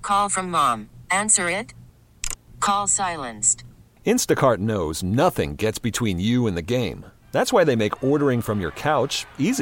Call from mom. Answer it. Call silenced. Instacart knows nothing gets between you and the game. That's why they make ordering from your couch easy.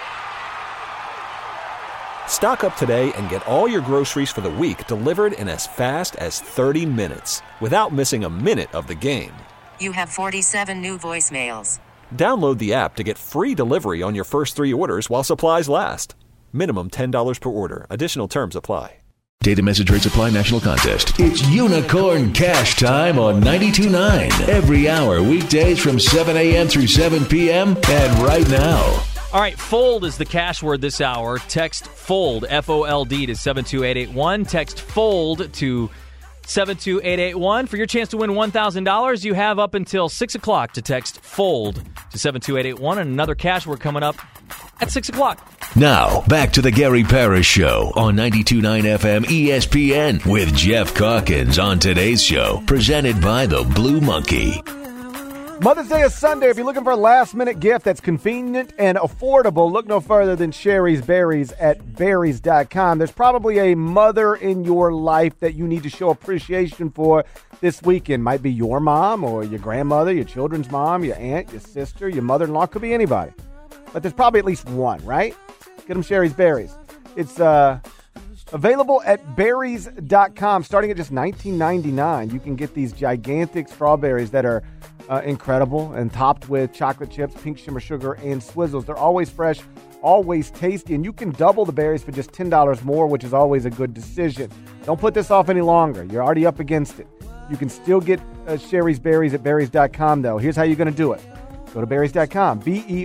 Stock up today and get all your groceries for the week delivered in as fast as 30 minutes without missing a minute of the game. You have 47 new voicemails. Download the app to get free delivery on your first 3 orders while supplies last. Minimum $10 per order. Additional terms apply. Data message rates apply. National contest. It's Unicorn Cash Time on 92.9. Every hour, weekdays from 7 a.m. through 7 p.m. And right now. All right, fold is the cash word this hour. Text FOLD, F-O-L-D, to 72881. Text FOLD to 72881. For your chance to win $1,000, you have up until 6 o'clock to text FOLD to 72881. And another cash word coming up at 6 o'clock. Now, back to the Gary Parrish Show on 92.9 FM ESPN with Jeff Calkins on today's show, presented by the Blue Monkey. Mother's Day is Sunday. If you're looking for a last-minute gift that's convenient and affordable, look no further than Sherry's Berries at berries.com. There's probably a mother in your life that you need to show appreciation for this weekend. Might be your mom or your grandmother, your children's mom, your aunt, your sister, your mother-in-law. Could be anybody. But there's probably at least one, right? Get them Sherry's Berries. It's available at berries.com starting at just $19.99. You can get these gigantic strawberries that are incredible and topped with chocolate chips, pink shimmer sugar, and Swizzles. They're always fresh, always tasty, and you can double the berries for just $10 more, which is always a good decision. Don't put this off any longer. You're already up against it. You can still get Sherry's Berries at berries.com, though. Here's how you're going to do it. Go to berries.com,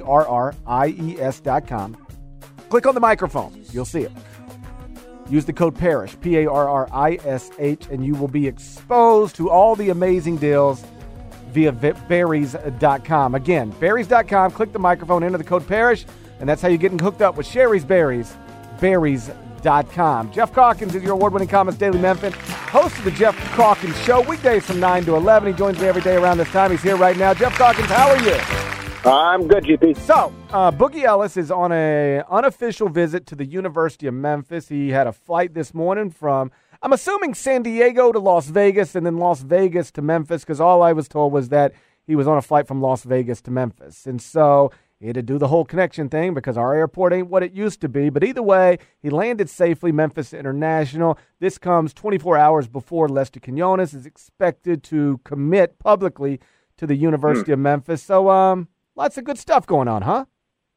berries.com. Click on the microphone. You'll see it. Use the code PARRISH, P-A-R-R-I-S-H, and you will be exposed to all the amazing deals via berries.com. Again, berries.com, click the microphone, enter the code PARRISH, and that's how you're getting hooked up with Sherry's Berries, berries.com. Jeff Calkins is your award-winning Comets Daily Memphis, host of the Jeff Calkins Show, weekdays from 9 to 11. He joins me every day around this time. He's here right now. Jeff Calkins, how are you? I'm good, GP. So, Boogie Ellis is on an unofficial visit to the University of Memphis. He had a flight this morning from, I'm assuming, San Diego to Las Vegas and then Las Vegas to Memphis, because all I was told was that he was on a flight from Las Vegas to Memphis. And so he had to do the whole connection thing because our airport ain't what it used to be. But either way, he landed safely, Memphis International. This comes 24 hours before Lester Quinones is expected to commit publicly to the University of Memphis. So, lots of good stuff going on, huh?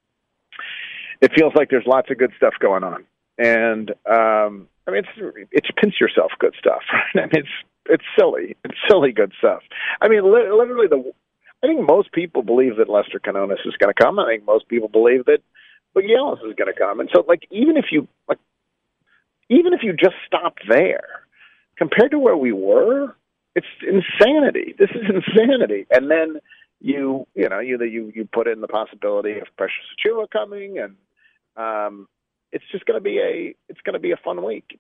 It feels like there's lots of good stuff going on. And, I mean, it's pinch yourself good stuff. Right? I mean, it's silly. It's silly good stuff. I mean, literally, I think most people believe that Lester Quinones is going to come. I think most people believe that Boogie Ellis is going to come. And so, even if you just stopped there, compared to where we were, it's insanity. This is insanity. And then you put in the possibility of Precious Achiuwa coming, and it's just going to be a fun week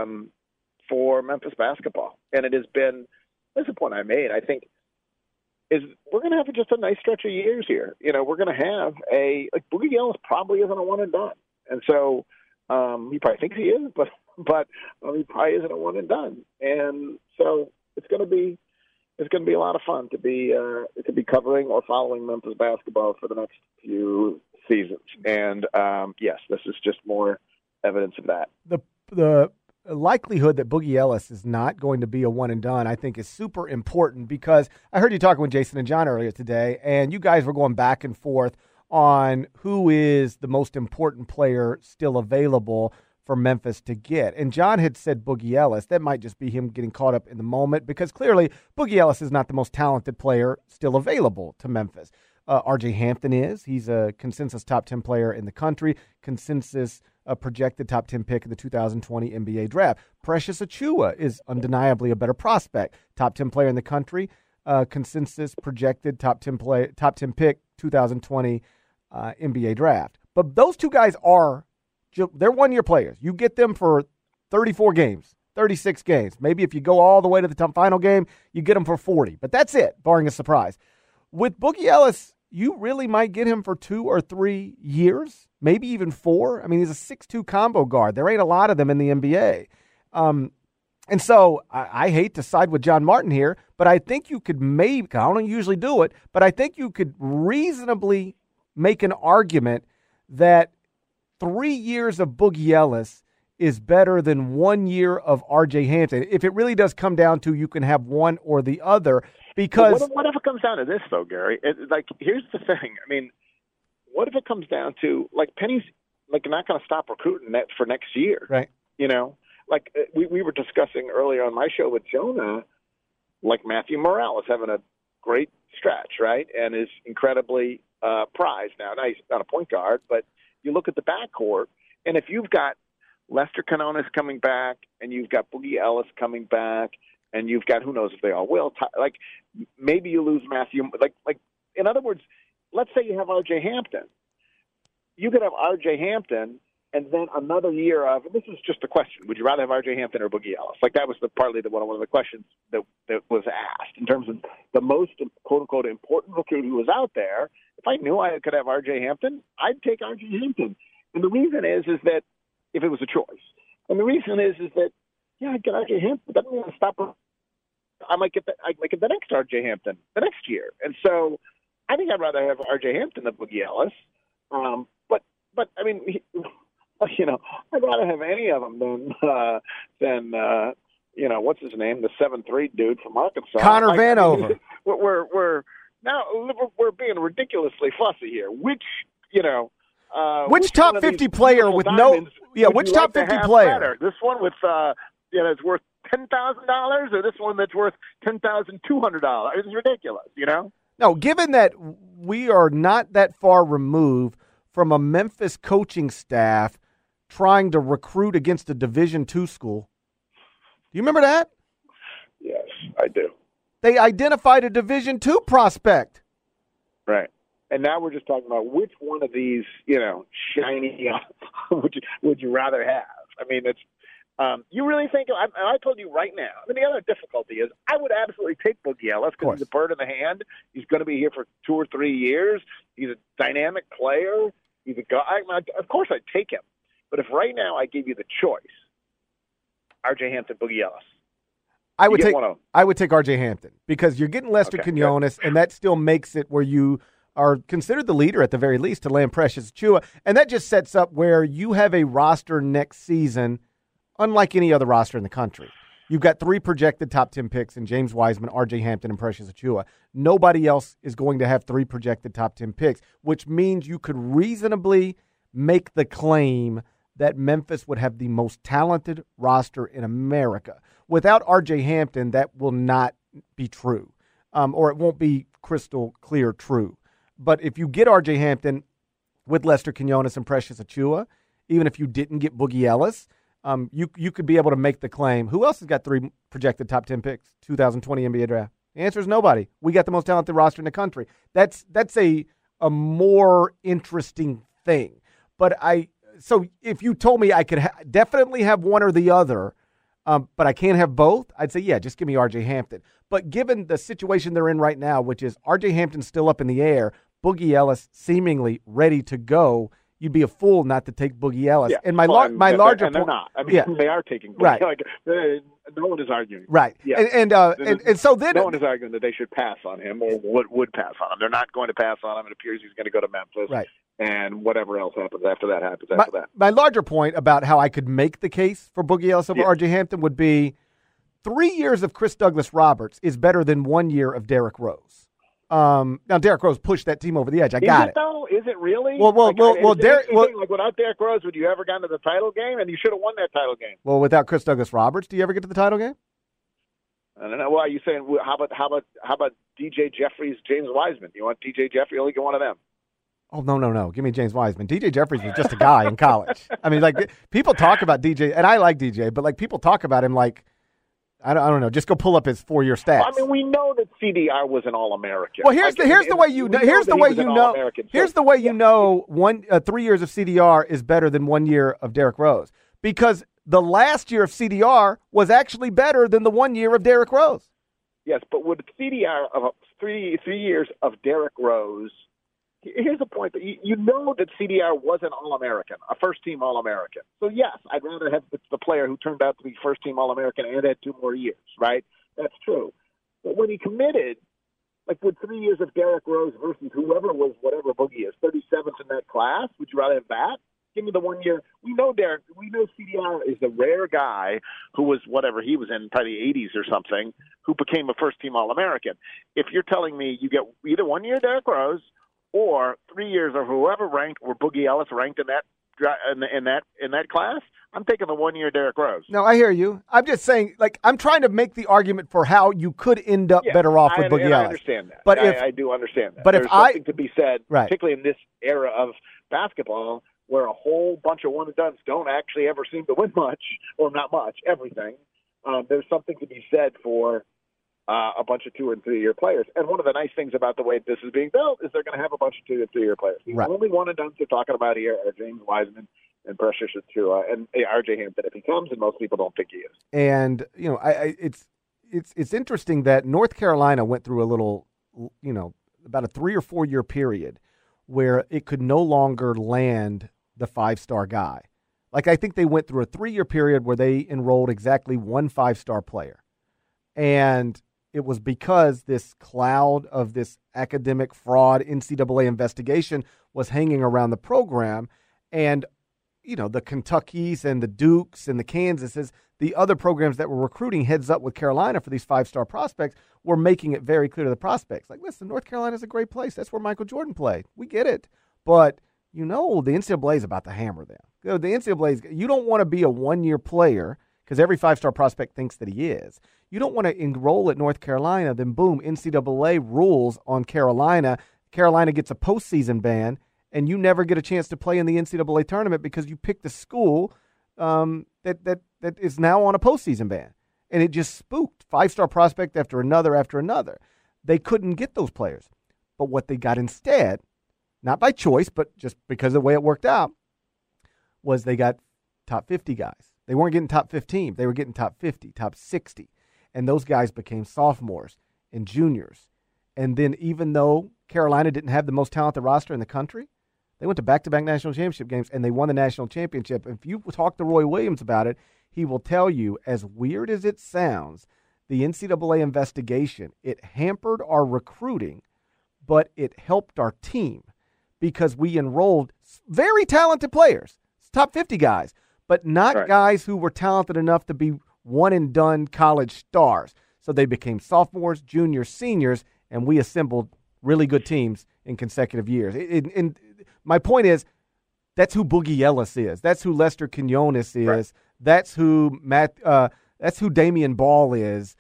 for Memphis basketball. And it has been, that's the point I made, I think, is we're going to have just a nice stretch of years here. We're going to have Boogie Ellis probably isn't a one and done. And so he probably thinks he is, but he probably isn't a one and done. And so it's going to be a lot of fun to be covering or following Memphis basketball for the next few seasons. And yes, this is just more evidence of that. The likelihood that Boogie Ellis is not going to be a one and done, I think, is super important, because I heard you talking with Jason and John earlier today, and you guys were going back and forth on who is the most important player still available for Memphis to get. And John had said Boogie Ellis. That might just be him getting caught up in the moment, because clearly Boogie Ellis is not the most talented player still available to Memphis. R.J. Hampton is. He's a consensus top 10 player in the country, consensus projected top 10 pick in the 2020 NBA draft. Precious Achiuwa is undeniably a better prospect, top 10 player in the country, consensus projected top 10 pick 2020 NBA draft. But those two guys they're one-year players. You get them for 34 games, 36 games. Maybe if you go all the way to the final game, you get them for 40. But that's it, barring a surprise. With Boogie Ellis, you really might get him for 2 or 3 years, maybe even 4. I mean, he's a 6'2" combo guard. There ain't a lot of them in the NBA. And so I hate to side with John Martin here, but I think you could I don't usually do it, but I think you could reasonably make an argument that 3 years of Boogie Ellis is better than 1 year of R.J. Hampton. If it really does come down to you can have one or the other, because what if it comes down to this though, Gary? Here's the thing. I mean, what if it comes down to Penny's not going to stop recruiting that for next year, right? You know, we were discussing earlier on my show with Jonah, Matthew Morrell is having a great stretch, right, and is incredibly prized now. Now he's not a point guard, but you look at the backcourt, and if you've got Lester Quinones coming back, and you've got Boogie Ellis coming back, and you've got who knows if they all will. Maybe you lose Matthew. In other words, let's say you have R.J. Hampton. You could have R.J. Hampton, and then another year of. And this is just a question: would you rather have R.J. Hampton or Boogie Ellis? That was one of the questions that was asked in terms of the most quote unquote important recruit who was out there. If I knew I could have R.J. Hampton, I'd take R.J. Hampton. And the reason is that if it was a choice, and the reason is that I get R.J. Hampton, that doesn't mean stop. I might get the next R.J. Hampton the next year, and so I think I'd rather have R.J. Hampton than Boogie Ellis. But I mean, I'd rather have any of them than what's his name, the 7'3" dude from Arkansas, Connor Vanover. We're being ridiculously fussy here. Which top 50 player with no which top 50 player? Better? This one with it's worth $10,000, or this one that's worth $10,200? It's ridiculous, No, given that we are not that far removed from a Memphis coaching staff trying to recruit against a Division II school. Do you remember that? Yes, I do. They identified a Division II prospect. Right. And now we're just talking about which one of these, shiny would you rather have? I mean, it's you really think, I told you right now, I mean, the other difficulty is I would absolutely take Boogie Ellis because he's a bird in the hand. He's going to be here for 2 or 3 years. He's a dynamic player. He's a guy. Of course I'd take him. But if right now I gave you the choice, R.J. Hampton, Boogie Ellis, I would take R.J. Hampton because you're getting Lester Quinones, and that still makes it where you are considered the leader at the very least to land Precious Achiuwa. And that just sets up where you have a roster next season unlike any other roster in the country. You've got 3 projected top 10 picks in James Wiseman, R.J. Hampton, and Precious Achiuwa. Nobody else is going to have 3 projected top 10 picks, which means you could reasonably make the claim that Memphis would have the most talented roster in America. Without R.J. Hampton, that will not be true, or it won't be crystal clear true. But if you get R.J. Hampton with Lester Quinones and Precious Achiuwa, even if you didn't get Boogie Ellis, you could be able to make the claim. Who else has got 3 projected top 10 picks? 2020 NBA draft. The answer is nobody. We got the most talented roster in the country. That's a more interesting thing. But so if you told me I could definitely have one or the other, but I can't have both, I'd say, yeah, just give me R.J. Hampton. But given the situation they're in right now, which is R.J. Hampton's still up in the air, Boogie Ellis seemingly ready to go, you'd be a fool not to take Boogie Ellis. Yeah. And my larger point, they're not. I mean, they are taking Boogie. Right. No one is arguing. Right. Yeah. And so then no one is arguing that they should pass on him or would pass on him. They're not going to pass on him. It appears he's going to go to Memphis. Right. And whatever else happens after that happens after that. My larger point about how I could make the case for Boogie Ellis over R.J. Hampton would be 3 years of Chris Douglas Roberts is better than 1 year of Derrick Rose. Now, Derrick Rose pushed that team over the edge. I got it. Though? Is it really? Derrick. Without Derrick Rose, would you ever gotten to the title game? And you should have won that title game. Well, without Chris Douglas Roberts, do you ever get to the title game? I don't know. Well, are you saying how about DJ Jeffries, James Wiseman? You want DJ Jeffries? Only get one of them. Oh, no. Give me James Wiseman. DJ Jeffries was just a guy in college. I mean, people talk about DJ, and I like DJ, but people talk about him like, I don't know. Just go pull up his 4-year stats. I mean, we know that CDR was an All-American. Well, here's the way you know. Here's the way you know. 3 years of CDR is better than 1 year of Derrick Rose because the last year of CDR was actually better than the 1 year of Derrick Rose. Yes, but would CDR of 3 years of Derrick Rose here's the point: that you know that CDR was an All-American, a first-team All-American. So yes, I'd rather have the player who turned out to be first-team All-American and had 2 more years. Right? That's true. But when he committed, like with 3 years of Derrick Rose versus whoever was whatever Boogie is, 37th in that class, would you rather have that? Give me the 1 year. We know CDR is the rare guy who was whatever he was in, probably the 80s or something, who became a first-team All-American. If you're telling me you get either 1 year Derrick Rose or 3 years of whoever ranked, or Boogie Ellis ranked in that class, I'm taking the 1 year Derrick Rose. No, I hear you. I'm just saying, like, I'm trying to make the argument for how you could end up better off with Boogie Ellis. I understand that. But I do understand that. But there's something to be said, right, particularly in this era of basketball, where a whole bunch of one-and-dones don't actually ever seem to win much, or not much, everything. There's something to be said for a bunch of 2 and 3 year players. And one of the nice things about the way this is being built is they're going to have a bunch of 2 and 3 year players. The only one-and-dones they're talking about here are James Wiseman and Precious Achiuwa and R.J. Hampton if he comes, and most people don't think he is. And, it's interesting that North Carolina went through a little, about a 3 or 4 year period where it could no longer land the 5-star guy. Like, I think they went through a 3-year period where they enrolled exactly 1 5-star player. And it was because this cloud of this academic fraud NCAA investigation was hanging around the program. And, the Kentuckys and the Dukes and the Kansases, the other programs that were recruiting heads up with Carolina for these 5-star prospects, were making it very clear to the prospects. Like, listen, North Carolina's a great place. That's where Michael Jordan played. We get it. But, the NCAA is about to hammer them. The NCAA, you don't want to be a 1-year player because every 5-star prospect thinks that he is. You don't want to enroll at North Carolina, then boom, NCAA rules on Carolina. Carolina gets a postseason ban, and you never get a chance to play in the NCAA tournament because you picked a school that is now on a postseason ban. And it just spooked 5-star prospect after another after another. They couldn't get those players. But what they got instead, not by choice, but just because of the way it worked out, was they got top 50 guys. They weren't getting top 15. They were getting top 50, top 60. And those guys became sophomores and juniors. And then even though Carolina didn't have the most talented roster in the country, they went to back-to-back national championship games, and they won the national championship. If you talk to Roy Williams about it, he will tell you, as weird as it sounds, the NCAA investigation, it hampered our recruiting, but it helped our team because we enrolled very talented players, top 50 guys, but not guys who were talented enough to be one-and-done college stars. So they became sophomores, juniors, seniors, and we assembled really good teams in consecutive years. And my point is, that's who Boogie Ellis is. That's who Lester Quinones is. Right. That's who that's who Damian Ball is.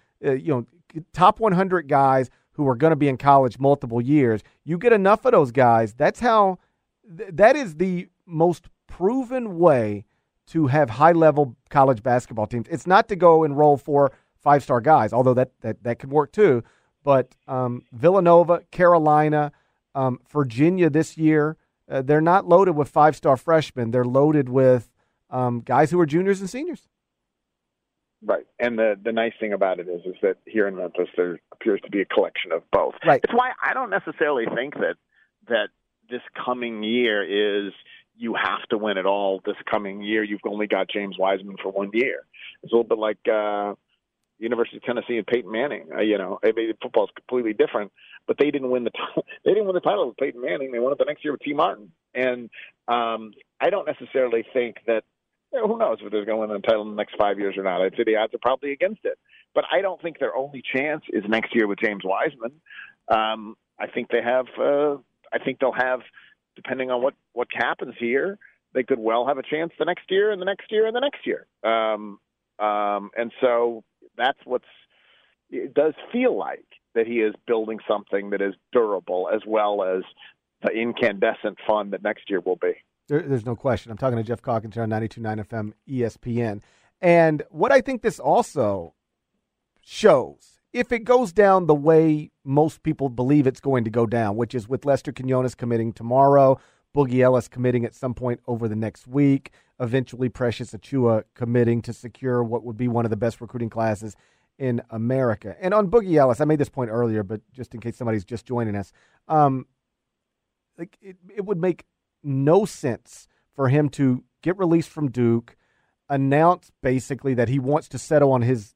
Top 100 guys who are going to be in college multiple years. You get enough of those guys. That's how. That is the most proven way to have high-level college basketball teams. It's not to go enroll 4 5-star guys, although that could work too. But Villanova, Carolina, Virginia this year, they're not loaded with 5-star freshmen. They're loaded with guys who are juniors and seniors. Right. And the nice thing about it is that here in Memphis, there appears to be a collection of both. Right. It's why I don't necessarily think that this coming year is you have to win it all this coming year. You've only got James Wiseman for 1 year. It's a little bit like University of Tennessee and Peyton Manning. Football's completely different, but they didn't win the title with Peyton Manning. They won it the next year with T. Martin. And I don't necessarily think that. Who knows if they're going to win the title in the next 5 years or not? I'd say the odds are probably against it. But I don't think their only chance is next year with James Wiseman. I think they have. I think they'll have, depending on what happens here, they could well have a chance the next year and the next year and the next year. And so that's it does feel like that he is building something that is durable as well as the incandescent fun that next year will be. There's no question. I'm talking to Jeff Calkins here on 92.9 FM ESPN. And what I think this also shows, if it goes down the way most people believe it's going to go down, which is with Lester Quinones committing tomorrow, Boogie Ellis committing at some point over the next week, eventually Precious Achiuwa committing to secure what would be one of the best recruiting classes in America. And on Boogie Ellis, I made this point earlier, but just in case somebody's just joining us, like it would make no sense for him to get released from Duke, announce basically that he wants to settle on his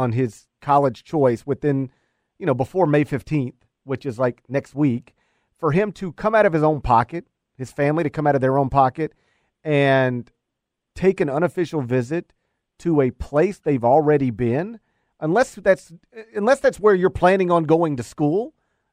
college choice within, before May 15th, which is like next week, for him to come out of his own pocket, his family to come out of their own pocket and take an unofficial visit to a place they've already been, unless that's where you're planning on going to school.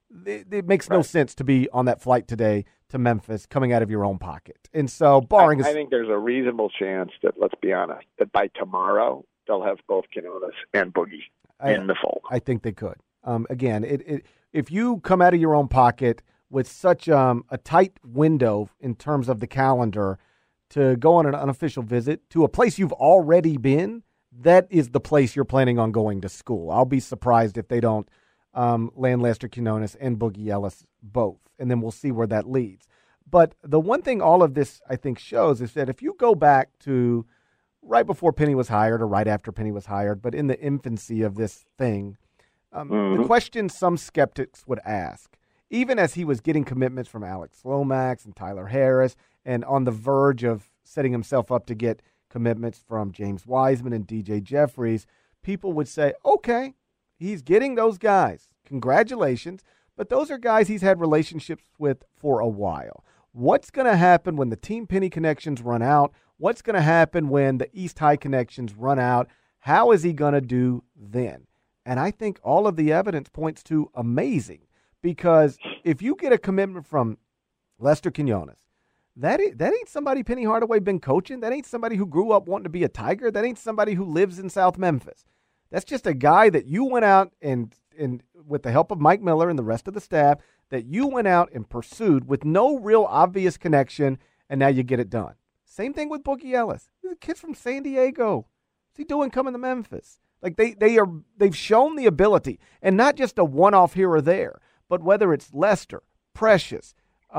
It makes no sense to be on that flight today to Memphis coming out of your own pocket. And so, I think there's a reasonable chance that, let's be honest, that by tomorrow they'll have both Quinones and Boogie in the fold. I think they could. Again, if you come out of your own pocket with such a tight window in terms of the calendar to go on an unofficial visit to a place you've already been, that is the place you're planning on going to school. I'll be surprised if they don't land Lester Quinones and Boogie Ellis both, and then we'll see where that leads. But the one thing all of this, I think, shows is that if you go back to right before Penny was hired or right after Penny was hired, but in the infancy of this thing, the question some skeptics would ask, even as he was getting commitments from Alex Lomax and Tyler Harris and on the verge of setting himself up to get commitments from James Wiseman and DJ Jeffries, people would say, okay, he's getting those guys. Congratulations. But those are guys he's had relationships with for a while. What's going to happen when the Team Penny connections run out? What's going to happen when the East High connections run out? How is he going to do then? And I think all of the evidence points to amazing, because if you get a commitment from Lester Quinones, that ain't somebody Penny Hardaway been coaching. That ain't somebody who grew up wanting to be a Tiger. That ain't somebody who lives in South Memphis. That's just a guy that you went out and with the help of Mike Miller and the rest of the staff, that you went out and pursued with no real obvious connection, and now you get it done. Same thing with Boogie Ellis. He's a kid from San Diego. What's he doing coming to Memphis? Like they've shown the ability, and not just a one-off here or there, but whether it's Lester, Precious,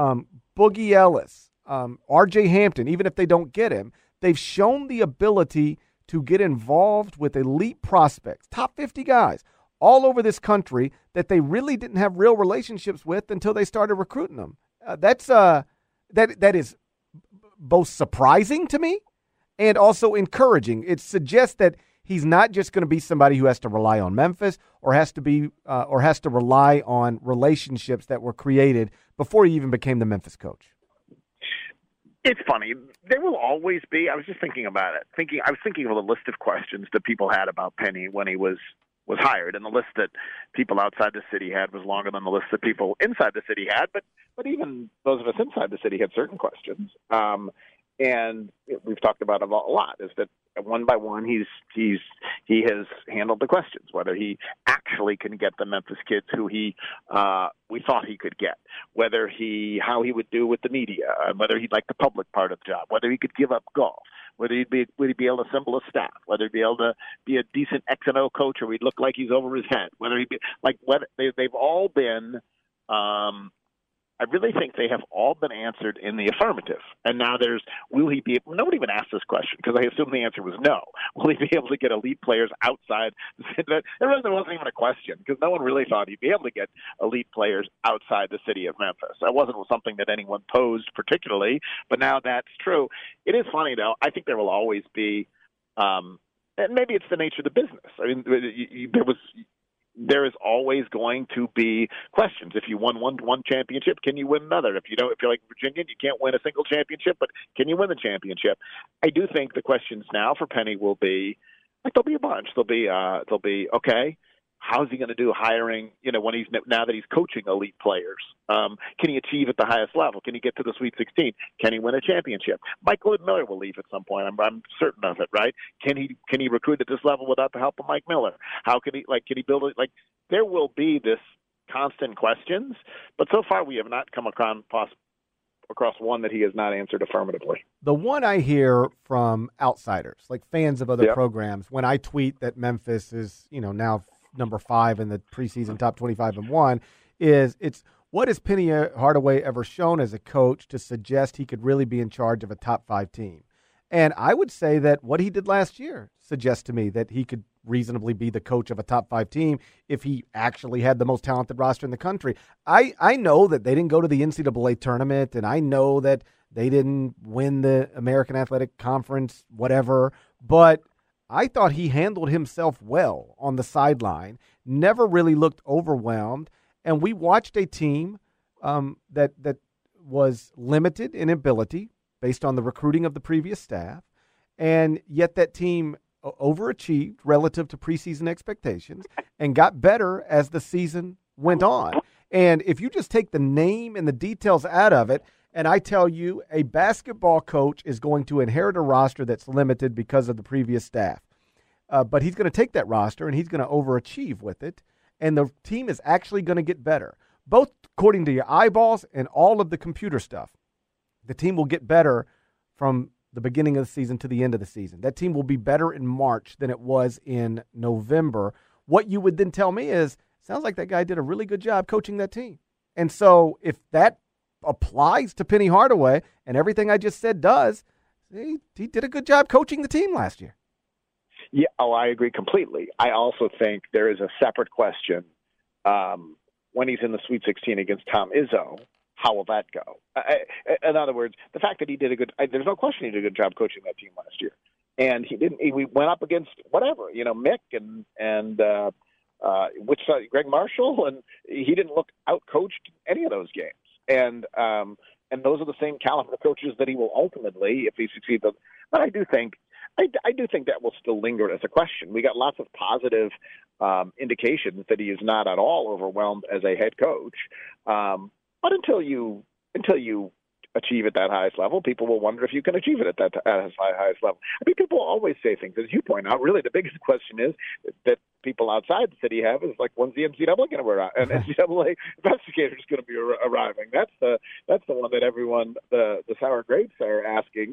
Boogie Ellis, R.J. Hampton, even if they don't get him, they've shown the ability to get involved with elite prospects, top 50 guys all over this country that they really didn't have real relationships with until they started recruiting them. That is both surprising to me and also encouraging. It suggests that he's not just going to be somebody who has to rely on Memphis or has to rely on relationships that were created before he even became the Memphis coach. It's funny. There will always be. I was just thinking about it. I was thinking of the list of questions that people had about Penny when he was hired, and the list that people outside the city had was longer than the list that people inside the city had. But even those of us inside the city had certain questions. And we've talked about it a lot. Is that one by one he has handled the questions, whether he actually can get the Memphis kids who we thought he could get, how he would do with the media, whether he'd like the public part of the job, whether he could give up golf, whether would he be able to assemble a staff, whether he'd be able to be a decent X and O coach, or he'd look like he's over his head, whether he'd be like they've all been. I really think they have all been answered in the affirmative. And now will he be – nobody even asked this question because I assume the answer was no. Will he be able to get elite players outside – there wasn't even a question because no one really thought he'd be able to get elite players outside the city of Memphis. That wasn't something that anyone posed particularly, but now that's true. It is funny, though. I think there will always be and maybe it's the nature of the business. I mean, there is always going to be questions. If you won one championship, can you win another? If you're like Virginia, you can't win a single championship, but can you win the championship? I do think the questions now for Penny will be, like, there'll be a bunch. They'll be okay, how's he going to do hiring, now that he's coaching elite players? Can he achieve at the highest level? Can he get to the Sweet 16? Can he win a championship? Mike Miller will leave at some point. I'm certain of it, right? Can he recruit at this level without the help of Mike Miller? How can he build it? Like, there will be this constant questions, but so far we have not come across one that he has not answered affirmatively. The one I hear from outsiders, like fans of other programs, when I tweet that Memphis is, now number 5 in the preseason top 25 and 1, is what has Penny Hardaway ever shown as a coach to suggest he could really be in charge of a top 5 team? And I would say that what he did last year suggests to me that he could reasonably be the coach of a top 5 team if he actually had the most talented roster in the country. I know that they didn't go to the NCAA tournament, and I know that they didn't win the American Athletic Conference, whatever, but I thought he handled himself well on the sideline, never really looked overwhelmed, and we watched a team that was limited in ability based on the recruiting of the previous staff, and yet that team overachieved relative to preseason expectations and got better as the season went on. And if you just take the name and the details out of it, and I tell you a basketball coach is going to inherit a roster that's limited because of the previous staff, but he's going to take that roster and he's going to overachieve with it, and the team is actually going to get better, both according to your eyeballs and all of the computer stuff. The team will get better from the beginning of the season to the end of the season. That team will be better in March than it was in November. What you would then tell me is, sounds like that guy did a really good job coaching that team. And so if that applies to Penny Hardaway, and everything I just said does, he did a good job coaching the team last year. Yeah, I agree completely. I also think there is a separate question when he's in the Sweet 16 against Tom Izzo. How will that go? In other words, the fact that he did there's no question he did a good job coaching that team last year. And we went up against whatever, Mick and Greg Marshall, and he didn't look out-coached in any of those games. And those are the same caliber of coaches that he will ultimately, if he succeeds. But I do think that will still linger as a question. We got lots of positive indications that he is not at all overwhelmed as a head coach. But until you achieve at that highest level, people will wonder if you can achieve it at that highest level. I mean, people always say things, as you point out. Really, the biggest question is that people outside the city have is like, when's the NCAA going to arrive? And NCAA investigators going to be arriving. That's the one that everyone, the sour grapes, are asking.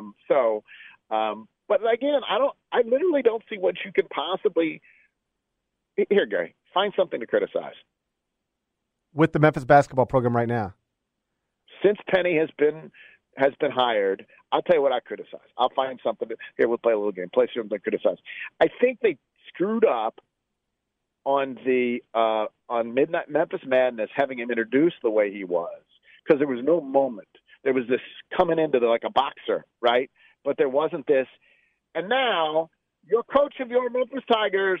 But again, I literally don't see what you could possibly. Here, Gary, find something to criticize with the Memphis basketball program right now. Since Penny has been hired, I'll tell you what I criticize. I'll find something. Here, we'll play a little game. Play something to criticize. I think they screwed up on Midnight Memphis Madness, having him introduced the way he was, because there was no moment. There was this coming into like a boxer, right? But there wasn't this. And now your coach of your Memphis Tigers,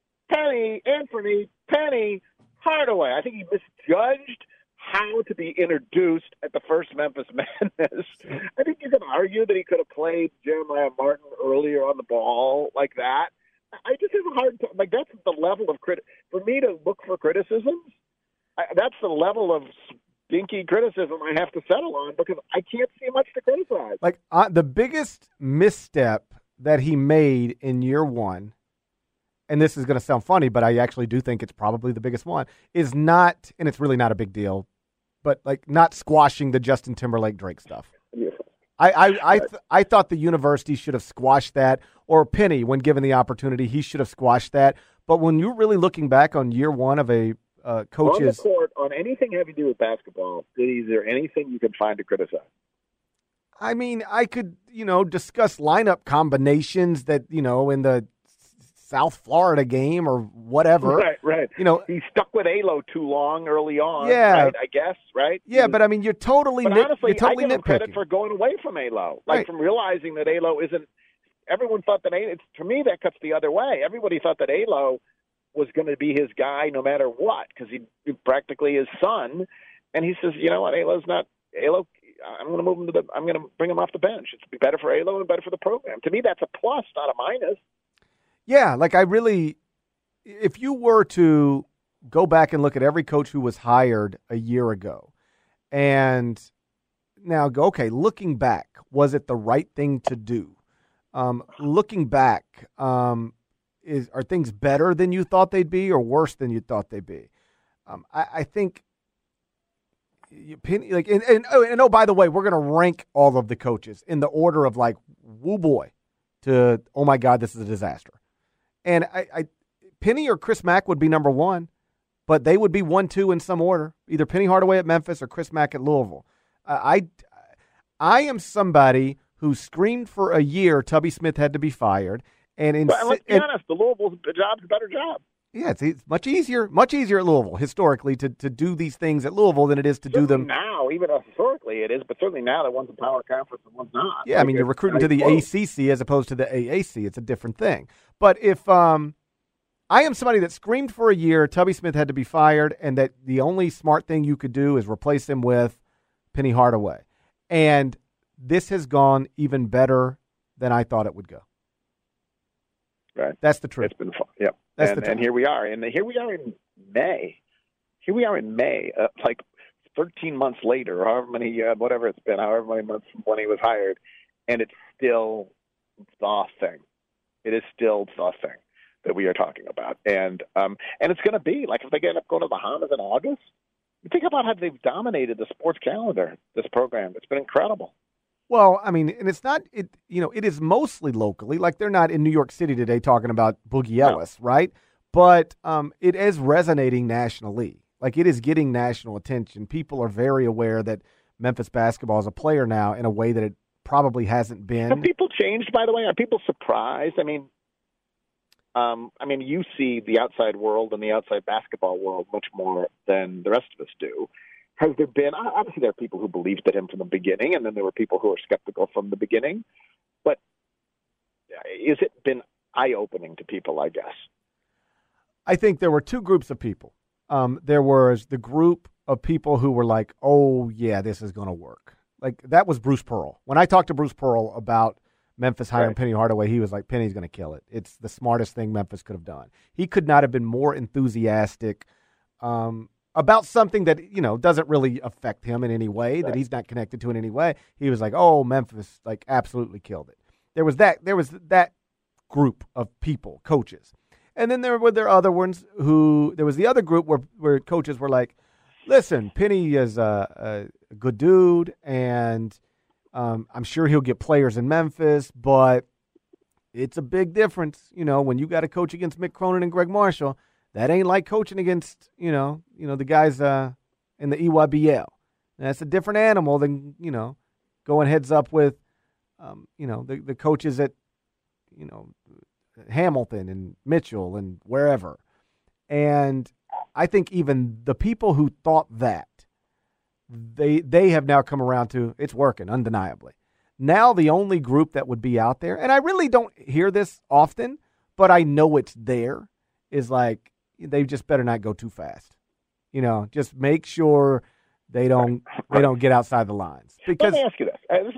Anthony Penny Hardaway. I think he misjudged how to be introduced at the first Memphis Madness. I think you can argue that he could have played Jeremiah Martin earlier on the ball like that. I just have a hard time. Like, that's the level of for me to look for criticisms. That's the level of stinky criticism I have to settle on, because I can't see much to criticize. Like, the biggest misstep that he made in year one, and this is going to sound funny, but I actually do think it's probably the biggest one, is not, and it's really not a big deal, but like not squashing the Justin Timberlake Drake stuff. Yeah. I thought the university should have squashed that, or Penny, when given the opportunity, he should have squashed that. But when you're really looking back on year one of a coach's on the court, on anything having to do with basketball, is there anything you can find to criticize? I mean, I could, discuss lineup combinations that, in the South Florida game or whatever. Right. He stuck with Alo too long early on. Yeah. Right, I guess, right? Yeah, but I mean, you're totally honestly, you're totally I give him credit nitpicking. for going away from Alo. Right. From realizing that Alo isn't – everyone thought that to me, that cuts the other way. Everybody thought that Alo was going to be his guy no matter what, because he's practically his son. And he says, you know what, Alo's not – Alo – I'm going to move him I'm going to bring him off the bench. It's be better for Alo and better for the program. To me, that's a plus, not a minus. Yeah, like if you were to go back and look at every coach who was hired a year ago and now go, okay, looking back, was it the right thing to do? Looking back, are things better than you thought they'd be or worse than you thought they'd be? I think oh, by the way, we're going to rank all of the coaches in the order of like, woo boy, to, oh my God, this is a disaster. And Penny or Chris Mack would be number one, but they would be 1, 2 in some order, either Penny Hardaway at Memphis or Chris Mack at Louisville. I am somebody who screamed for a year Tubby Smith had to be fired, And let's be honest, the Louisville job's a better job. Yeah, it's much easier at Louisville historically to do these things at Louisville than it is to do them now. Even historically, it is, but certainly now that one's a power conference and one's not. Yeah, I mean, you're recruiting to the ACC as opposed to the AAC. It's a different thing. But if I am somebody that screamed for a year, Tubby Smith had to be fired, and that the only smart thing you could do is replace him with Penny Hardaway, and this has gone even better than I thought it would go. Right. That's the truth. It's been fun. Yep. And here we are. And here we are in May. Like 13 months later, however many, whatever it's been, however many months from when he was hired, and it's still the thing. It is still the thing that we are talking about. And it's going to be, like, if they end up going to the Bahamas in August, think about how they've dominated the sports calendar, this program. It's been incredible. Well, I mean, and it's not, it is mostly locally. Like, they're not in New York City today talking about Boogie Ellis, right? But it is resonating nationally. Like, it is getting national attention. People are very aware that Memphis basketball is a player now in a way that it probably hasn't been. Have people changed, by the way? Are people surprised? I mean, you see the outside world and the outside basketball world much more than the rest of us do. Has there been, obviously there are people who believed in him from the beginning, and then there were people who are skeptical from the beginning. But has it been eye-opening to people, I guess? I think there were two groups of people. There was the group of people who were like, oh, yeah, this is going to work. Like, that was Bruce Pearl. When I talked to Bruce Pearl about Memphis hiring Penny Hardaway, he was like, Penny's going to kill it. It's the smartest thing Memphis could have done. He could not have been more enthusiastic about something that, doesn't really affect him in any way, that he's not connected to in any way. He was like, oh, Memphis, like, absolutely killed it. There was that group of people, coaches. And then there were other ones there was the other group where coaches were like, listen, Penny is a good dude, and I'm sure he'll get players in Memphis, but it's a big difference, when you got to coach against Mick Cronin and Greg Marshall. That ain't like coaching against, the guys in the EYBL. That's a different animal than, going heads up with, the coaches at, Hamilton and Mitchell and wherever. And I think even the people who thought that, they have now come around to it's working, undeniably. Now the only group that would be out there, and I really don't hear this often, but I know it's there, is like, they just better not go too fast. Just make sure they don't get outside the lines. Because let me ask you this. This is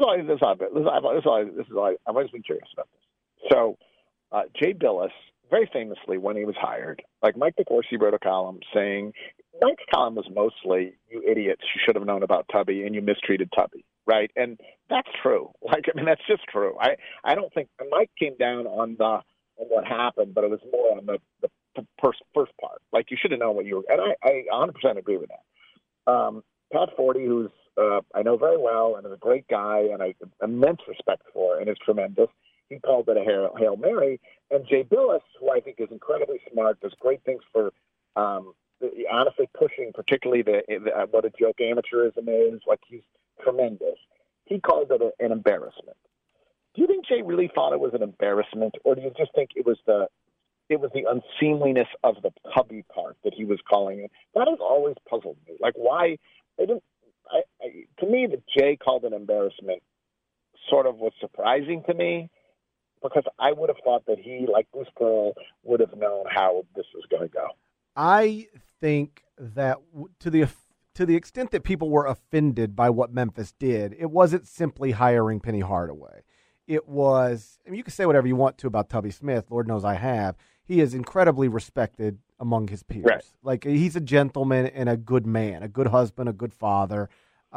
all I've always been curious about this. So, Jay Billis, very famously, when he was hired, like Mike DeCourcy wrote a column saying, Mike's column was mostly, you idiots, you should have known about Tubby and you mistreated Tubby, right? And that's true. That's just true. I don't think Mike came down on what happened, but it was more on the first part. Like, you should have known what you were, and I 100% agree with that. Pat Forty, who's I know very well and is a great guy and I have immense respect for and is tremendous, he called it a Hail Mary. And Jay Billis, who I think is incredibly smart, does great things for honestly pushing particularly what a joke amateurism is. Like, he's tremendous. He called it an embarrassment. Do you think Jay really thought it was an embarrassment, or do you just think it was the unseemliness of the Tubby part that he was calling it? That has always puzzled me. Like, why they didn't? To me, that Jay called it an embarrassment sort of was surprising to me, because I would have thought that he, like Bruce Pearl, would have known how this was going to go. I think that to the extent that people were offended by what Memphis did, it wasn't simply hiring Penny Hardaway. It was, you can say whatever you want to about Tubby Smith. Lord knows I have. He is incredibly respected among his peers. Right. Like, he's a gentleman and a good man, a good husband, a good father.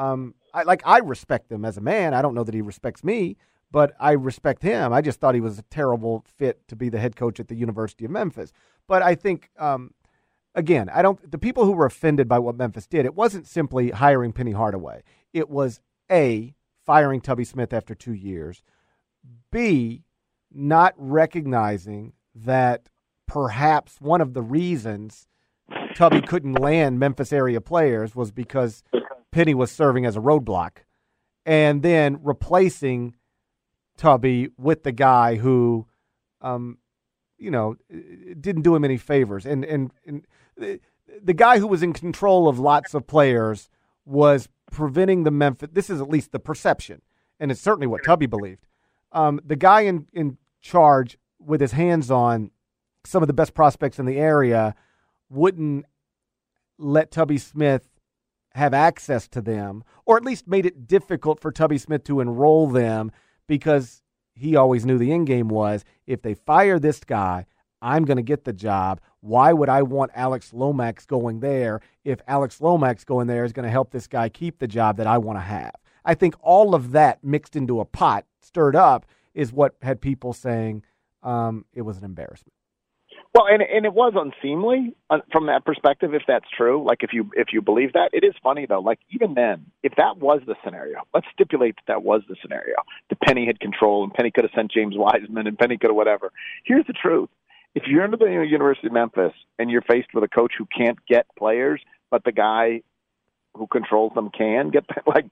I respect him as a man. I don't know that he respects me, but I respect him. I just thought he was a terrible fit to be the head coach at the University of Memphis. But I think, again, the people who were offended by what Memphis did, it wasn't simply hiring Penny Hardaway. It was A, firing Tubby Smith after 2 years, B, not recognizing that perhaps one of the reasons Tubby couldn't land Memphis area players was because Penny was serving as a roadblock, and then replacing Tubby with the guy who it didn't do him any favors. And the guy who was in control of lots of players was preventing the Memphis. This is at least the perception, and it's certainly what Tubby believed. The guy in charge with his hands on some of the best prospects in the area wouldn't let Tubby Smith have access to them, or at least made it difficult for Tubby Smith to enroll them, because he always knew the end game was, if they fire this guy, I'm going to get the job. Why would I want Alex Lomax going there if Alex Lomax going there is going to help this guy keep the job that I want to have? I think all of that mixed into a pot, stirred up, is what had people saying it was an embarrassment. Well, and it was unseemly from that perspective, if that's true. Like, if you believe that. It is funny, though. Like, even then, if that was the scenario, let's stipulate that was the scenario. The Penny had control, and Penny could have sent James Wiseman, and Penny could have whatever. Here's the truth. If you're into the University of Memphis and you're faced with a coach who can't get players, but the guy who controls them can get,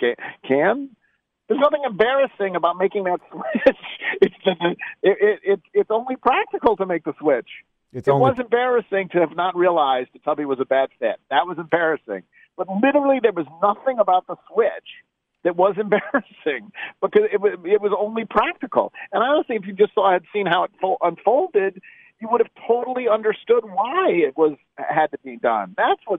there's nothing embarrassing about making that switch. It's only practical to make the switch. It was embarrassing to have not realized that Tubby was a bad fit. That was embarrassing. But literally, there was nothing about the switch that was embarrassing, because it was only practical. And honestly, if you just had seen how it unfolded, you would have totally understood why it had to be done. That's what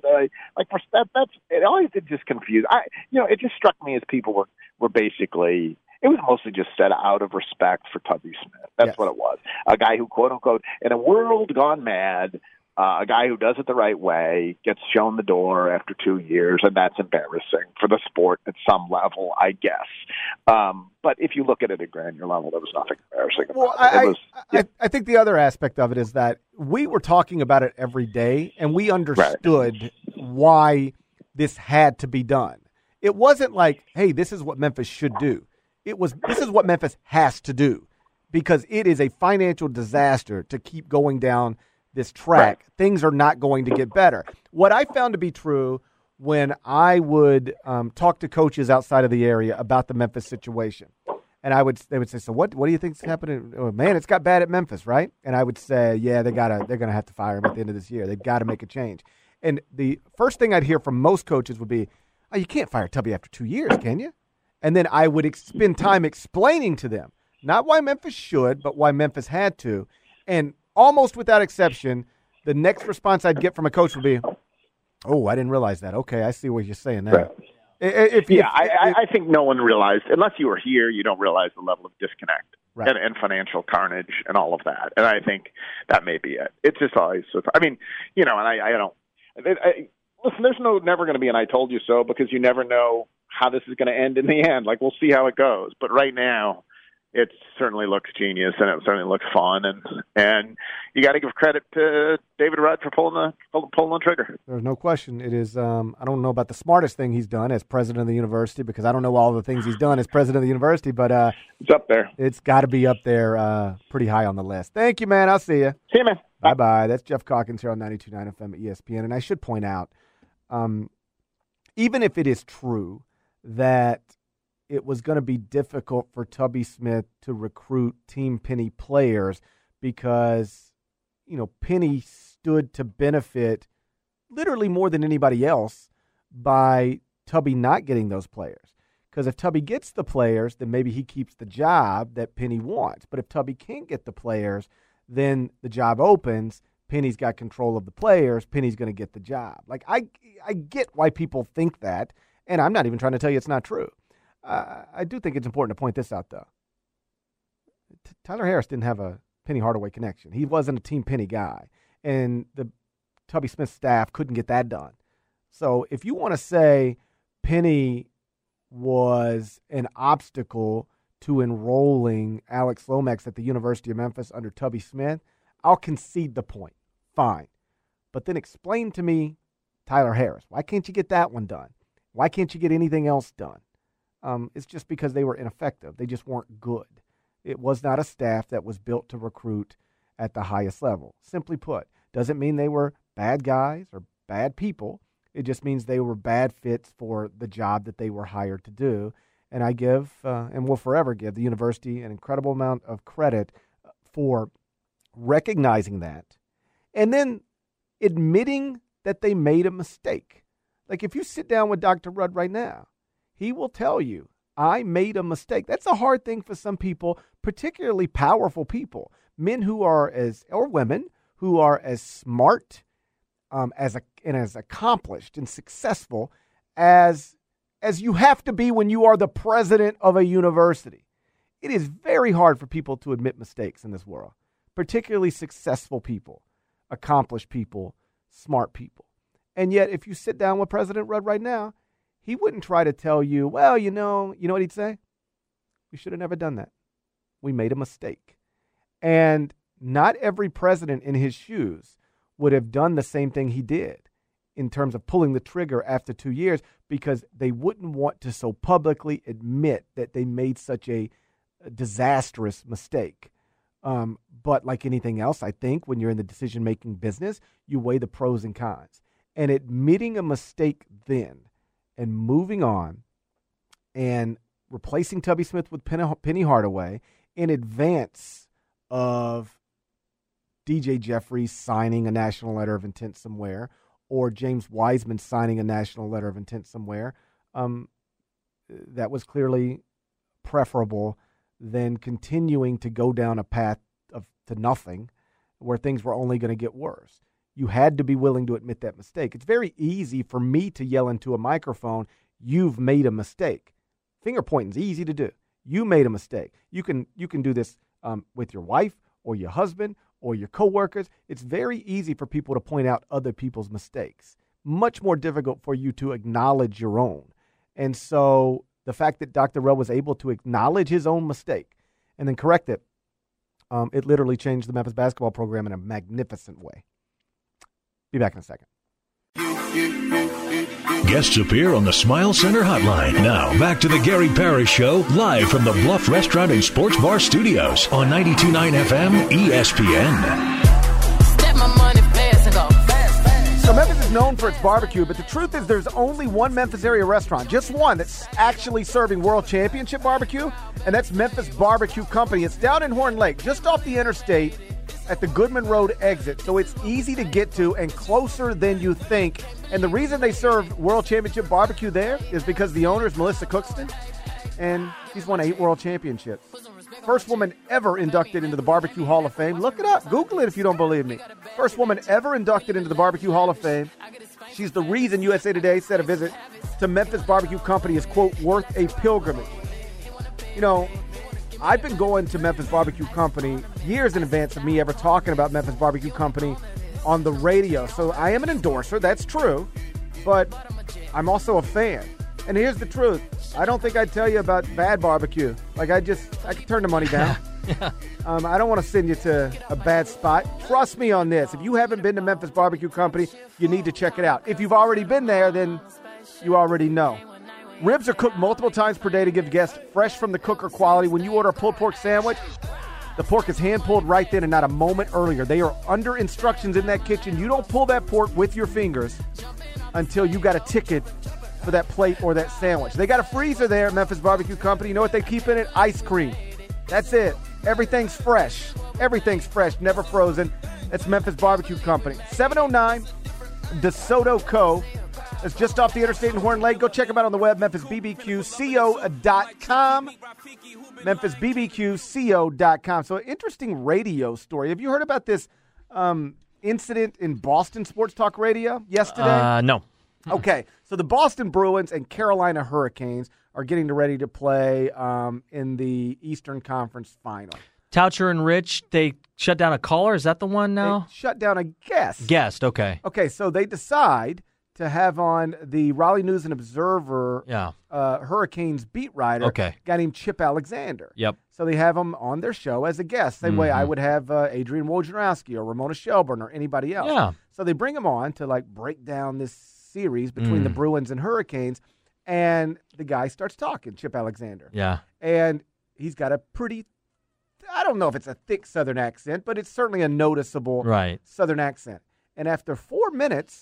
it always did just confuse. It just struck me as people were basically. It was mostly just said out of respect for Tubby Smith. That's what it was. A guy who, quote unquote, in a world gone mad, a guy who does it the right way gets shown the door after 2 years, and that's embarrassing for the sport at some level, I guess. But if you look at it at granular level, there was nothing embarrassing about it. I think the other aspect of it is that we were talking about it every day, and we understood why this had to be done. It wasn't like, hey, this is what Memphis should do. This is what Memphis has to do, because it is a financial disaster to keep going down this track. Right. Things are not going to get better. What I found to be true when I would talk to coaches outside of the area about the Memphis situation, and they would say, so what do you think's happening? Oh, man, it's got bad at Memphis, right? And I would say, yeah, they're going to have to fire him at the end of this year. They've got to make a change. And the first thing I'd hear from most coaches would be, oh, you can't fire Tubby after 2 years, can you? And then I would spend time explaining to them, not why Memphis should, but why Memphis had to. And almost without exception, the next response I'd get from a coach would be, oh, I didn't realize that. Okay, I see what you're saying now. Right. I think no one realized, unless you were here, you don't realize the level of disconnect and financial carnage and all of that. And I think that may be it. It's just always, and I don't, listen, there's never going to be an I told you so, because you never know how this is going to end in the end. Like, we'll see how it goes. But right now, it certainly looks genius, and it certainly looks fun. And you got to give credit to David Rudd for pulling the trigger. There's no question. It is, I don't know about the smartest thing he's done as president of the university, because I don't know all the things he's done as president of the university, but it's up there. It's got to be up there pretty high on the list. Thank you, man. I'll see you. See you, man. Bye-bye. That's Jeff Calkins here on 92.9 FM at ESPN. And I should point out, even if it is true that it was going to be difficult for Tubby Smith to recruit Team Penny players, because, Penny stood to benefit literally more than anybody else by Tubby not getting those players. Because if Tubby gets the players, then maybe he keeps the job that Penny wants. But if Tubby can't get the players, then the job opens. Penny's got control of the players. Penny's going to get the job. Like, I get why people think that, and I'm not even trying to tell you it's not true. I do think it's important to point this out, though. Tyler Harris didn't have a Penny Hardaway connection. He wasn't a Team Penny guy, and the Tubby Smith staff couldn't get that done. So if you want to say Penny was an obstacle to enrolling Alex Lomax at the University of Memphis under Tubby Smith, I'll concede the point. Fine. But then explain to me Tyler Harris. Why can't you get that one done? Why can't you get anything else done? It's just because they were ineffective. They just weren't good. It was not a staff that was built to recruit at the highest level. Simply put, doesn't mean they were bad guys or bad people. It just means they were bad fits for the job that they were hired to do. And I give, and will forever give, the university an incredible amount of credit for recognizing that, and then admitting that they made a mistake. Like if you sit down with Dr. Rudd right now, he will tell you, I made a mistake. That's a hard thing for some people, particularly powerful people, men who are or women who are as smart and as accomplished and successful as you have to be when you are the president of a university. It is very hard for people to admit mistakes in this world, particularly successful people, accomplished people, smart people. And yet, if you sit down with President Rudd right now, he wouldn't try to tell you, well, you know what he'd say? We should have never done that. We made a mistake. And not every president in his shoes would have done the same thing he did in terms of pulling the trigger after 2 years, because they wouldn't want to so publicly admit that they made such a disastrous mistake. But like anything else, I think when you're in the decision-making business, you weigh the pros and cons. And admitting a mistake then and moving on and replacing Tubby Smith with Penny Hardaway in advance of DJ Jeffries signing a national letter of intent somewhere, or James Wiseman signing a national letter of intent somewhere, that was clearly preferable than continuing to go down a path to nothing where things were only going to get worse. You had to be willing to admit that mistake. It's very easy for me to yell into a microphone, you've made a mistake. Finger pointing is easy to do. You made a mistake. You can do this with your wife or your husband or your coworkers. It's very easy for people to point out other people's mistakes. Much more difficult for you to acknowledge your own. And so the fact that Dr. Rudd was able to acknowledge his own mistake and then correct it, it literally changed the Memphis basketball program in a magnificent way. Be back in a second. Guests appear on the Smile Center hotline. Now, back to the Gary Parrish Show, live from the Bluff Restaurant and Sports Bar Studios on 92.9 FM ESPN. Step my money fast and go fast. So Memphis is known for its barbecue, but the truth is there's only one Memphis area restaurant, just one, that's actually serving World Championship barbecue, and that's Memphis Barbecue Company. It's down in Horn Lake, just off the interstate at the Goodman Road exit, so it's easy to get to and closer than you think. And the reason they serve World Championship barbecue there is because the owner is Melissa Cookston, and she's won 8 World Championships. First woman ever inducted into the Barbecue Hall of Fame. Look it up. Google it if you don't believe me. First woman ever inducted into the Barbecue Hall of Fame. She's the reason USA Today said a visit to Memphis Barbecue Company is, quote, worth a pilgrimage. You know, I've been going to Memphis Barbecue Company years in advance of me ever talking about Memphis Barbecue Company on the radio. So I am an endorser, that's true, but I'm also a fan. And here's the truth. I don't think I'd tell you about bad barbecue. Like I could turn the money down. Yeah. I don't want to send you to a bad spot. Trust me on this. If you haven't been to Memphis Barbecue Company, you need to check it out. If you've already been there, then you already know. Ribs are cooked multiple times per day to give guests fresh from the cooker quality. When you order a pulled pork sandwich, the pork is hand-pulled right then and not a moment earlier. They are under instructions in that kitchen. You don't pull that pork with your fingers until you got a ticket for that plate or that sandwich. They got a freezer there at Memphis Barbecue Company. You know what they keep in it? Ice cream. That's it. Everything's fresh. Everything's fresh, never frozen. That's Memphis Barbecue Company. 709 DeSoto Co. It's just off the interstate in Horn Lake. Go check them out on the web, memphisbbqco.com. memphisbbqco.com. So an interesting radio story. Have you heard about this incident in Boston Sports Talk Radio yesterday? No. Okay, so the Boston Bruins and Carolina Hurricanes are getting ready to play in the Eastern Conference Final. Toucher and Rich, they shut down a caller? Is that the one now? They shut down a guest. Guest, okay. Okay, so they decide to have on the Raleigh News and Observer Hurricanes beat writer, a guy named Chip Alexander. Yep. So they have him on their show as a guest, same way I would have Adrian Wojnarowski or Ramona Shelburne or anybody else. Yeah. So they bring him on to like break down this series between the Bruins and Hurricanes, and the guy starts talking, Chip Alexander. Yeah. And he's got a pretty, I don't know if it's a thick Southern accent, but it's certainly a noticeable Southern accent. And after 4 minutes,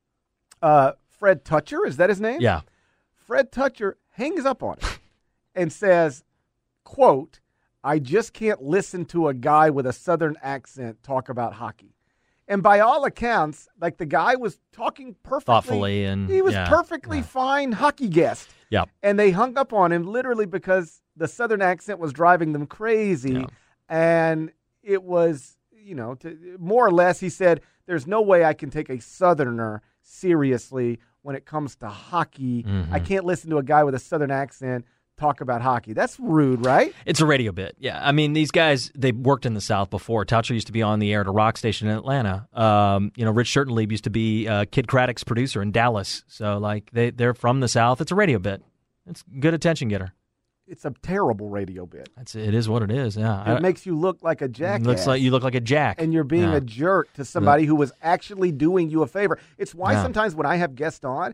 Fred Toucher, is that his name? Yeah. Fred Toucher hangs up on it and says, quote, I just can't listen to a guy with a Southern accent talk about hockey. And by all accounts, like the guy was talking perfectly. Thoughtfully and he was perfectly fine hockey guest. Yeah. And they hung up on him literally because the Southern accent was driving them crazy. Yeah. And it was, more or less, he said, there's no way I can take a Southerner seriously when it comes to hockey. Mm-hmm. I can't listen to a guy with a Southern accent talk about hockey. That's rude, right? It's a radio bit. Yeah. I mean, these guys, they worked in the South before. Toucher used to be on the air at a rock station in Atlanta. Rich Schertenlieb used to be Kid Craddock's producer in Dallas. So, they're from the South. It's a radio bit. It's a good attention getter. It's a terrible radio bit. It is what it is, yeah. It makes you look like a jackass. You look like a jack. And you're being a jerk to somebody who was actually doing you a favor. It's why sometimes when I have guests on...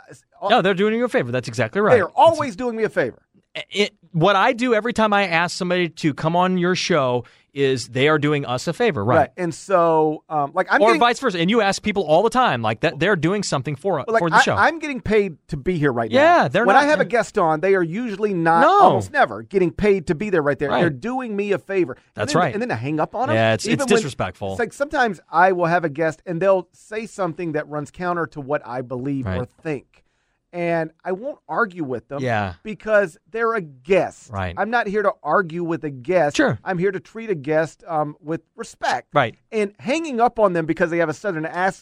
no, they're doing you a favor. That's exactly right. They're always doing me a favor. What I do every time I ask somebody to come on your show is they are doing us a favor, right? And so, vice versa. And you ask people all the time, like that, they're doing something for the show. I'm getting paid to be here right now. Yeah, when I have a guest on, they are usually not, almost never, getting paid to be there right there. Right. They're doing me a favor. That's right. And then to hang up on them. Yeah, it's disrespectful. It's like sometimes I will have a guest and they'll say something that runs counter to what I believe or think. And I won't argue with them because they're a guest. Right. I'm not here to argue with a guest. Sure. I'm here to treat a guest with respect. Right. And hanging up on them because they have a Southern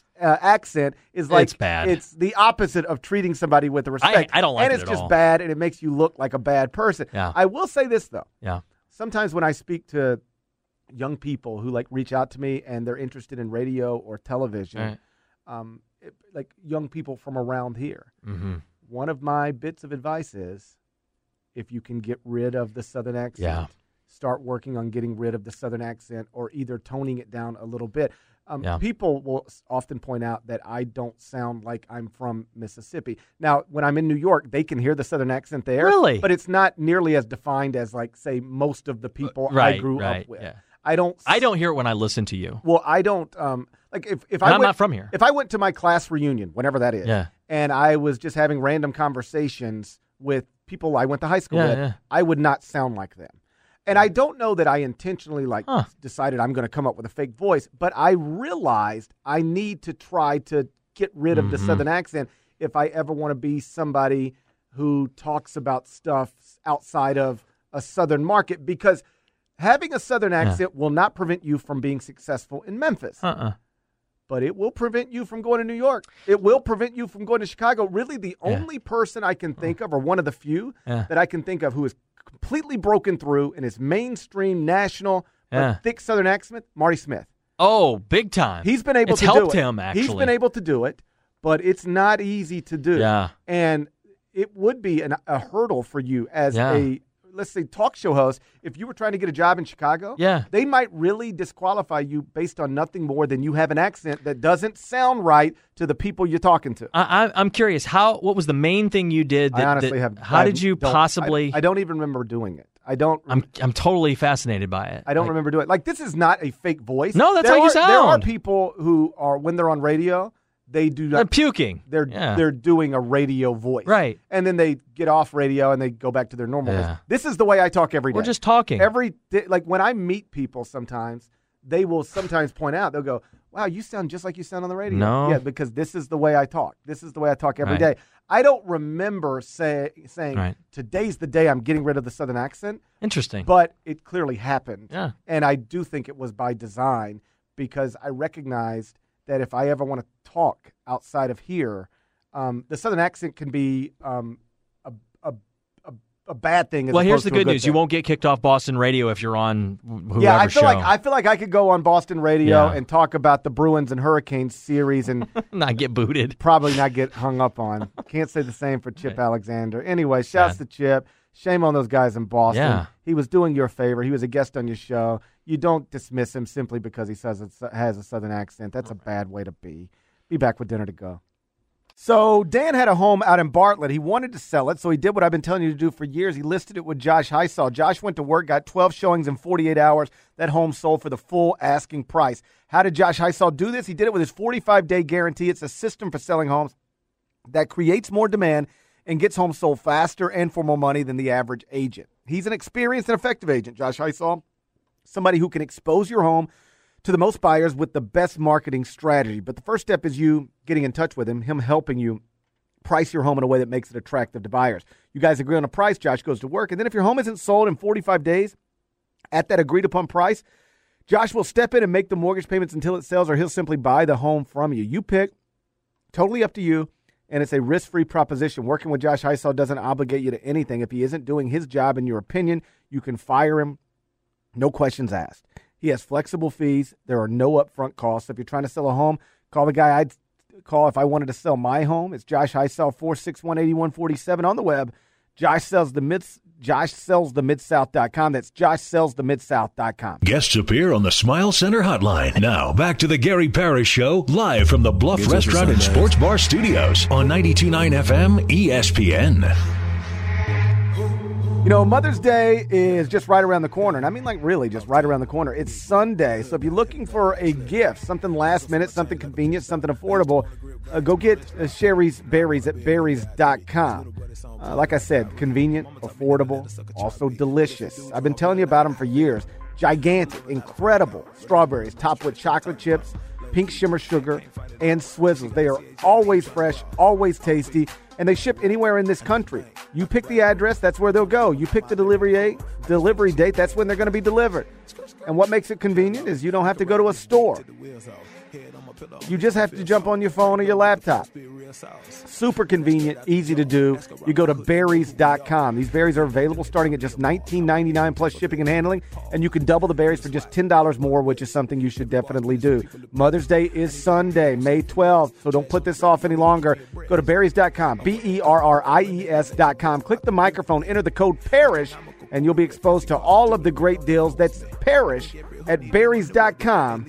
accent is like... It's bad. It's the opposite of treating somebody with respect. I don't like it And it's at just all. bad, and it makes you look like a bad person. Yeah. I will say this, though. Yeah. Sometimes when I speak to young people who reach out to me and they're interested in radio or television... Right. Like young people from around here. Mm-hmm. One of my bits of advice is if you can get rid of the Southern accent, start working on getting rid of the Southern accent or either toning it down a little bit. People will often point out that I don't sound like I'm from Mississippi. Now, when I'm in New York, they can hear the Southern accent there. Really? But it's not nearly as defined as, say, most of the people I grew up with. Yeah. I don't hear it when I listen to you. Well, I don't if I'm not from here. If I went to my class reunion, whenever that is, and I was just having random conversations with people I went to high school with, I would not sound like them. And I don't know that I intentionally decided I'm going to come up with a fake voice, but I realized I need to try to get rid of the Southern accent if I ever want to be somebody who talks about stuff outside of a Southern market, because having a Southern accent will not prevent you from being successful in Memphis. But it will prevent you from going to New York. It will prevent you from going to Chicago. Really, the only person I can think of, or one of the few that I can think of who is completely broken through and is mainstream, national, but thick Southern accent, Marty Smith. Oh, big time. He's been able to do it. It's helped him, actually. He's been able to do it, but it's not easy to do. Yeah. And it would be a hurdle for you as a, let's say, talk show host. If you were trying to get a job in Chicago, they might really disqualify you based on nothing more than you have an accent that doesn't sound right to the people you're talking to. I'm curious, what was the main thing you did? I honestly have. How did you possibly? I don't even remember doing it. I don't. I'm totally fascinated by it. I don't remember doing it. This is not a fake voice. No, that's how you sound. There are people who are, when they're on radio, they do not. They're puking. They're doing a radio voice. Right. And then they get off radio and they go back to their normal voice. This is the way I talk every day. We're just talking. Every day. When I meet people sometimes, they will sometimes point out, they'll go, wow, you sound just like you sound on the radio. No. Yeah, because this is the way I talk. This is the way I talk every day. I don't remember saying, today's the day I'm getting rid of the Southern accent. Interesting. But it clearly happened. Yeah. And I do think it was by design, because I recognized that if I ever want to talk outside of here, the Southern accent can be a bad thing. Well, here's the good news: you won't get kicked off Boston radio if you're on whoever I feel like I could go on Boston radio and talk about the Bruins and Hurricanes series and not get booted. Probably not get hung up on. Can't say the same for Chip Alexander. Anyway, shouts to Chip. Shame on those guys in Boston. Yeah. He was doing you a favor. He was a guest on your show. You don't dismiss him simply because he says it has a Southern accent. That's a bad way to be. Be back with dinner to go. So Dan had a home out in Bartlett. He wanted to sell it, so he did what I've been telling you to do for years. He listed it with Josh Heisel. Josh went to work, got 12 showings in 48 hours. That home sold for the full asking price. How did Josh Heisel do this? He did it with his 45-day guarantee. It's a system for selling homes that creates more demand, and gets homes sold faster and for more money than the average agent. He's an experienced and effective agent, Josh Heisel, somebody who can expose your home to the most buyers with the best marketing strategy. But the first step is you getting in touch with him helping you price your home in a way that makes it attractive to buyers. You guys agree on a price, Josh goes to work, and then if your home isn't sold in 45 days at that agreed-upon price, Josh will step in and make the mortgage payments until it sells, or he'll simply buy the home from you. You pick, totally up to you, and it's a risk-free proposition. Working with Josh Heisel doesn't obligate you to anything. If he isn't doing his job, in your opinion, you can fire him, no questions asked. He has flexible fees. There are no upfront costs. If you're trying to sell a home, call the guy I'd call if I wanted to sell my home. It's Josh Heisel, 461-8147 on the web. JoshSellsTheMid-South.com. That's JoshSellsTheMid-South.com. Guests appear on the Smile Center hotline. Now, back to the Gary Parrish Show, live from the Bluff Restaurant and Sports Bar Studios on 92.9 FM ESPN. You know, Mother's Day is just right around the corner. And I mean, like, really just right around the corner. It's Sunday. So if you're looking for a gift, something last minute, something convenient, something affordable, go get Sherry's Berries at berries.com. Like I said, convenient, affordable, also delicious. I've been telling you about them for years. Gigantic, incredible strawberries topped with chocolate chips, pink shimmer sugar, and swizzles. They are always fresh, always tasty, and they ship anywhere in this country. You pick the address, that's where they'll go. You pick the delivery date, that's when they're going to be delivered. And what makes it convenient is you don't have to go to a store. You just have to jump on your phone or your laptop. Super convenient, easy to do. You go to berries.com. These berries are available starting at just $19.99 plus shipping and handling, and you can double the berries for just $10 more, which is something you should definitely do. Mother's Day is Sunday, May 12th, so don't put this off any longer. Go to berries.com, BERRIES.com. Click the microphone, enter the code PARISH, and you'll be exposed to all of the great deals. That's PARISH at berries.com,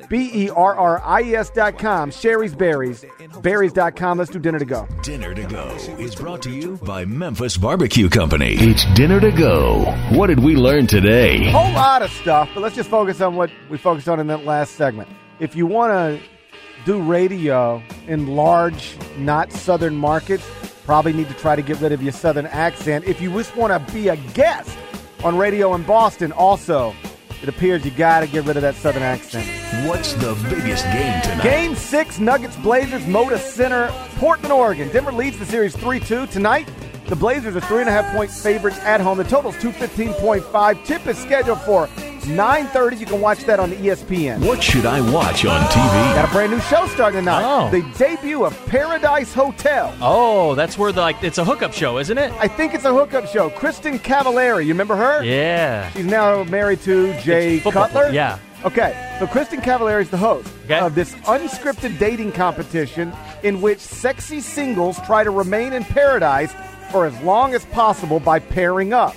BERRIES.com. Sherry's Berries, berries.com. Let's do Dinner to Go. Dinner to Go is brought to you by Memphis Barbecue Company. It's Dinner to Go. What did we learn today? A whole lot of stuff, but let's just focus on what we focused on in that last segment. If you want to do radio in large, not southern markets, probably need to try to get rid of your southern accent. If you just want to be a guest on radio in Boston, also, it appears you got to get rid of that southern accent. What's the biggest game tonight? Game 6, Nuggets, Blazers, Moda Center, Portland, Oregon. Denver leads the series 3-2. Tonight, the Blazers are 3.5-point favorites at home. The total's 215.5. Tip is scheduled for 9:30. You can watch that on the ESPN. What should I watch on TV? Got a brand new show starting tonight. Oh. The debut of Paradise Hotel. Oh, that's where it's a hookup show, isn't it? I think it's a hookup show. Kristen Cavallari, you remember her? Yeah. She's now married to Jay Football Cutler. player, yeah. Okay, so Kristen Cavallari is the host of this unscripted dating competition in which sexy singles try to remain in paradise for as long as possible by pairing up.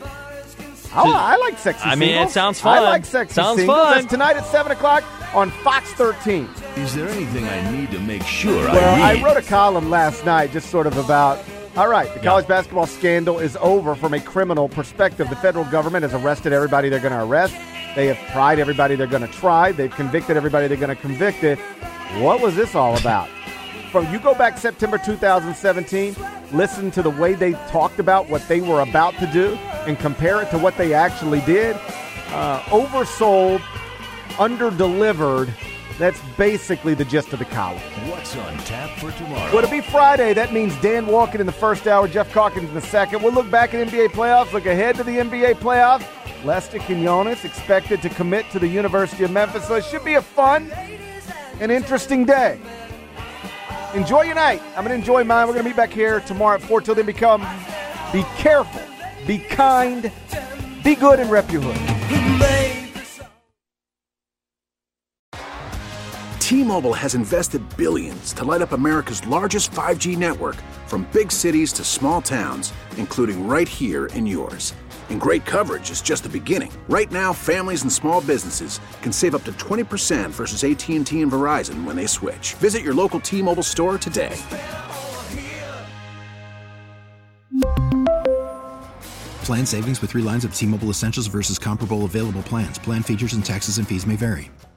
I like sexy singles. I mean, it sounds fun. I like sexy sounds singles. Fun. That's tonight at 7 o'clock on Fox 13. Is there anything I need to make sure Well, I read? I wrote a column last night just sort of about, all right, the college basketball scandal is over from a criminal perspective. The federal government has arrested everybody they're going to arrest. They have tried everybody they're going to try. They've convicted everybody they're going to convict. What was this all about? You go back September 2017, listen to the way they talked about what they were about to do and compare it to what they actually did. Oversold, underdelivered. That's basically the gist of the column. What's on tap for tomorrow? Well, it'll be Friday. That means Dan Walken in the first hour, Jeff Calkins in the second. We'll look back at NBA playoffs, look ahead to the NBA playoffs. Lester Quinones expected to commit to the University of Memphis, so it should be a fun and interesting day. Enjoy your night. I'm going to enjoy mine. We're going to meet back here tomorrow at 4. Till then, be careful, be kind, be good, and rep your hood. T-Mobile has invested billions to light up America's largest 5G network, from big cities to small towns, including right here in yours. And great coverage is just the beginning. Right now, families and small businesses can save up to 20% versus AT&T and Verizon when they switch. Visit your local T-Mobile store today. Plan savings with 3 lines of T-Mobile Essentials versus comparable available plans. Plan features and taxes and fees may vary.